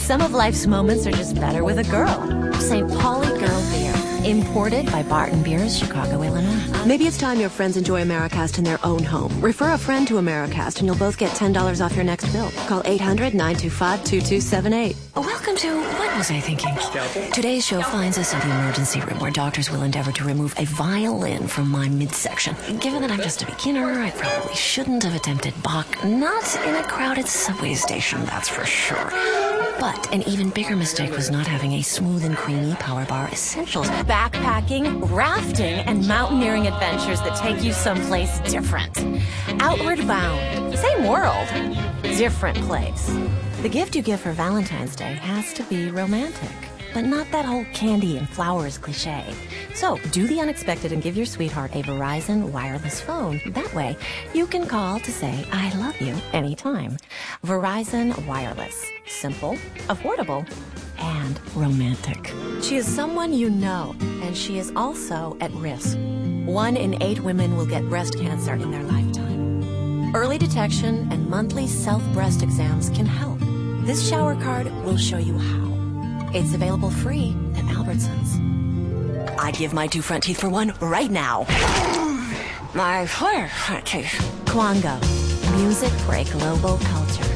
Some of life's moments are just better with a girl. St. Pauli Girl Beer. Imported by Barton Beers, Chicago, Illinois. Maybe it's time your friends enjoy Americast in their own home. Refer a friend to Americast and you'll both get $10 off your next bill. Call 800-925-2278. Welcome to What Was I Thinking? Today's show finds us in the emergency room where doctors will endeavor to remove a violin from my midsection. Given that I'm just a beginner, I probably shouldn't have attempted Bach. Not in a crowded subway station, that's for sure. But an even bigger mistake was not having a smooth and creamy Power Bar Essentials. Backpacking, rafting, and mountaineering adventures that take you someplace different. Outward bound. Same world. Different place. The gift you give for Valentine's Day has to be romantic. But not that whole candy and flowers cliche. So, do the unexpected and give your sweetheart a Verizon wireless phone. That way, you can call to say, I love you anytime. Verizon Wireless. Simple, affordable, and romantic. She is someone you know, and she is also at risk. 1 in 8 women will get breast cancer in their lifetime. Early detection and monthly self-breast exams can help. This shower card will show you how. It's available free at Albertsons. I'd give my 2 front teeth for one right now. My front teeth. Kwango. Music for a global culture.